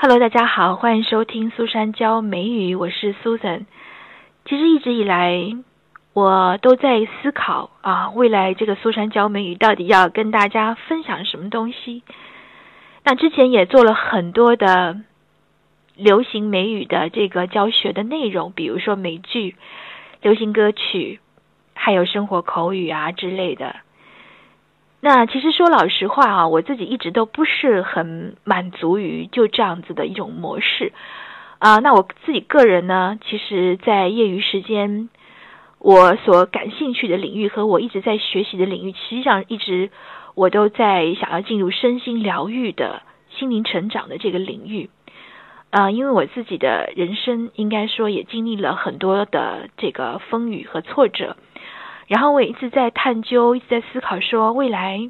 Hello， 大家好，欢迎收听苏珊教美语，我是 Susan。其实一直以来，我都在思考未来这个苏珊教美语到底要跟大家分享什么东西。那之前也做了很多的流行美语的这个教学的内容，比如说美剧、流行歌曲，还有生活口语之类的。那其实说老实话我自己一直都不是很满足于就这样子的一种模式那我自己个人呢，其实在业余时间我所感兴趣的领域和我一直在学习的领域，实际上一直我都在想要进入身心疗愈的心灵成长的这个领域因为我自己的人生应该说也经历了很多的这个风雨和挫折，然后我也一直在探究，一直在思考说未来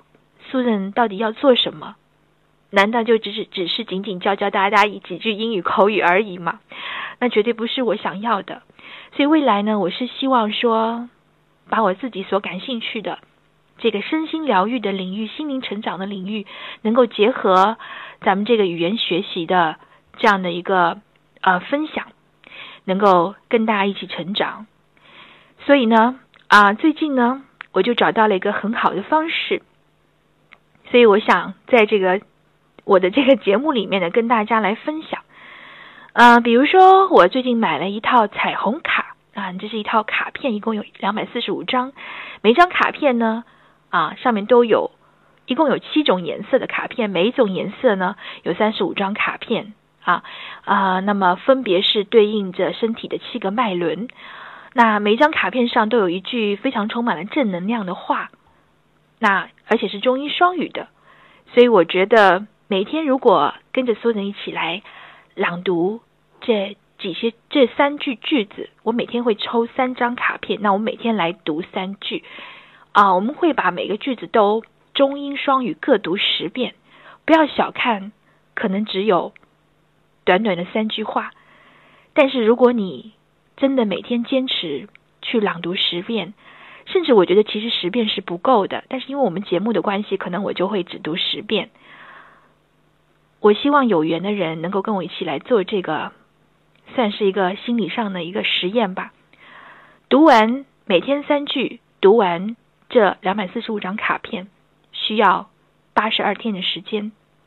Susan 到底要做什么？难道就只是仅仅教大家几句英语口语而已吗？那绝对不是我想要的。所以未来呢，我是希望说把我自己所感兴趣的这个身心疗愈的领域、心灵成长的领域，能够结合咱们这个语言学习的这样的一个分享，能够跟大家一起成长。所以呢最近呢，我就找到了一个很好的方式，所以我想在我的这个节目里面呢，跟大家来分享。比如说我最近买了一套彩虹卡这是一套卡片，一共有245张，每张卡片呢上面都有一共有7种颜色的卡片，每一种颜色呢有35张卡片那么分别是对应着身体的7个脉轮。那每一张卡片上都有一句非常充满了正能量的话，那而且是中英双语的，所以我觉得每一天如果跟着Susan一起来朗读这3句句子，我每天会抽3张卡片，那我每天来读3句我们会把每个句子都中英双语各读10遍，不要小看可能只有短短的3句话，但是如果你真的每天坚持去朗读10遍，甚至我觉得其实10遍是不够的，但是因为我们节目的关系，可能我就会只读10遍。我希望有缘的人能够跟我一起来做这个，算是一个心理上的一个实验吧。读完每天3句，读完这245张卡片，需要82天的时间。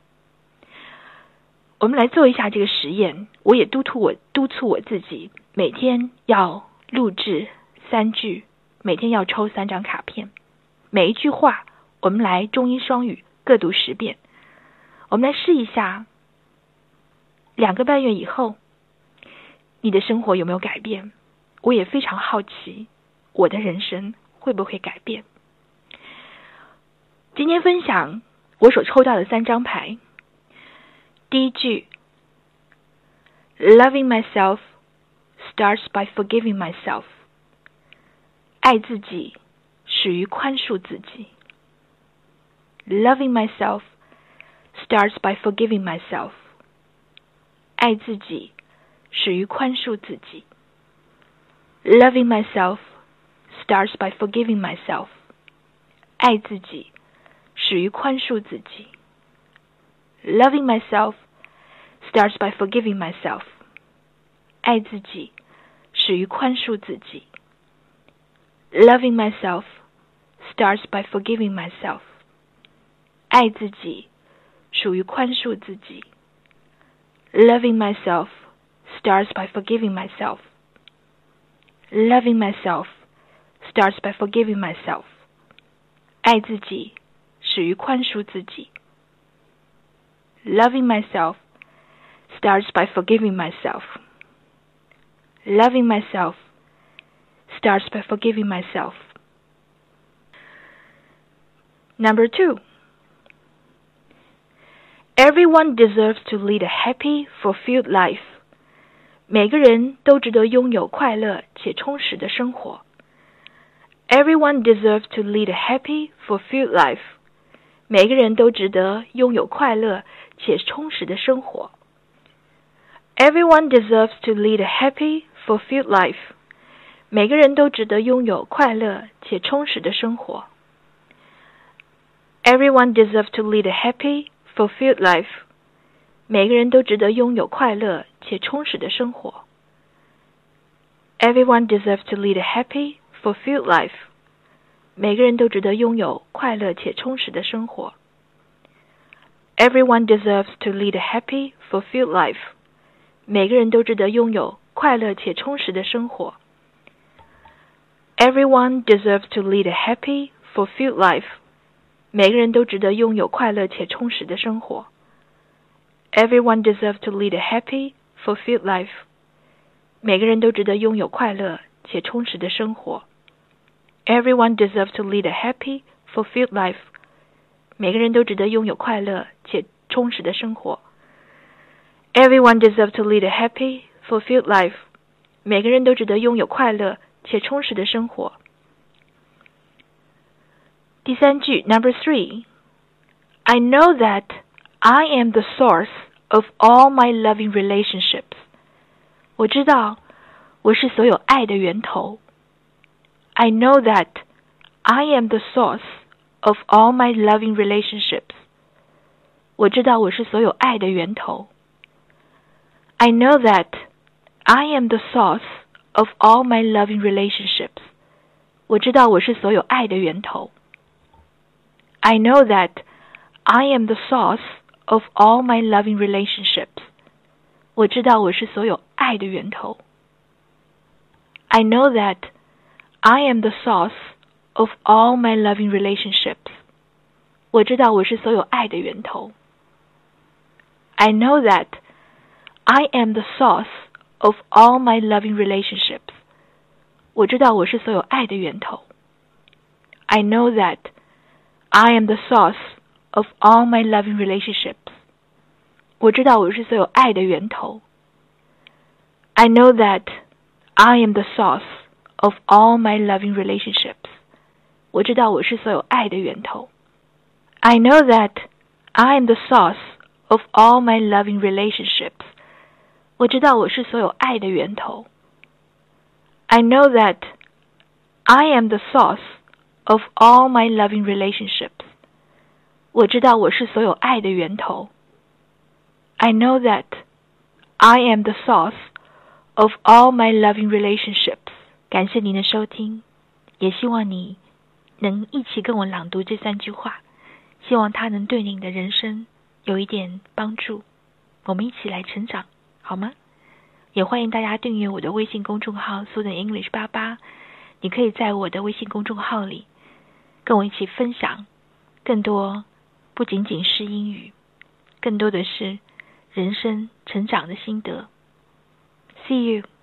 我们来做一下这个实验，我也督促我自己，每天要录制3句，每天要抽3张卡片，每一句话我们来中英双语各读10遍。我们来试一下，2个半月以后你的生活有没有改变？我也非常好奇我的人生会不会改变。今天分享我所抽到的3张牌。第一句 Loving myself starts by forgiving myself。 爱自己始于宽恕自己。 Loving myself starts by forgiving myself。 爱自己始于宽恕自己。 Loving myself starts by forgiving myself。 爱自己始于宽恕自己。Loving myself starts by forgiving myself。 爱自己始于宽恕自己。 Loving myself starts by forgiving myself。 爱自己属于宽恕自己。 Loving myself starts by forgiving myself。 Loving myself starts by forgiving myself。 爱自己始于宽恕自己。Loving myself starts by forgiving myself。 Loving myself starts by forgiving myself。 Number 2. Everyone deserves to lead a happy, fulfilled life。 每个人都值得拥有快乐且充实的生活。 Everyone deserves to lead a happy, fulfilled life。 每个人都值得拥有快乐且充实的生活。 Everyone deserves to lead a happy, fulfilled life。 每个人都值得拥有快乐且充实的生活。 Everyone deserves to lead a happy, fulfilled life。 每个人都值得拥有快乐且充实的生活。Everyone deserves to lead a happy, fulfilled life. 每个人都值得拥有快乐且充实的生活。Everyone deserves to lead a happy, fulfilled life. 每个人都值得拥有快乐且充实的生活。Everyone deserves to lead a happy, fulfilled life. 每个人都值得拥有快乐且充实的生活。Everyone deserves to lead a happy, fulfilled life. 每个人都值得拥有快乐且充实的生活。Everyone deserves to lead a happy, fulfilled life. 每个人都值得拥有快乐且充实的生活。Everyone deserves to lead a happy, fulfilled life. 每个人都值得拥有快乐且充实的生活。第三句 Number 3 I know that I am the source of all my loving relationships. 我知道我是所有爱的源头。I know that I am the source of all my loving relationships. 我知道我是所有爱的源头。I know that I am the source of all my loving relationships. 我知道我是所有爱的源头。I know that I am the source of all my loving relationships. 我知道我是所有爱的源头。I know that I am the source of all my loving relationships. 我知道我是所有爱的源头。I know that I am the source of all my loving relationships. 我知道我是所有爱的源头。I know that I am the source of all my loving relationships. 我知道我是所有爱的源头。I know that I am the source of all my loving relationships. 我知道我是所有爱的源头。I know that I am the source of all my loving relationships. 我知道我是所有爱的源头。I know that I am the source of all my loving relationships. 我知道我是所有爱的源头。I know that I am the source of all my loving relationships. 感谢您的收听，也希望你能一起跟我朗读这3句话，希望它能对您的人生有一点帮助。我们一起来成长，好吗？也欢迎大家订阅我的微信公众号 Susan English 88，你可以在我的微信公众号里跟我一起分享更多，不仅仅是英语，更多的是人生成长的心得。See you.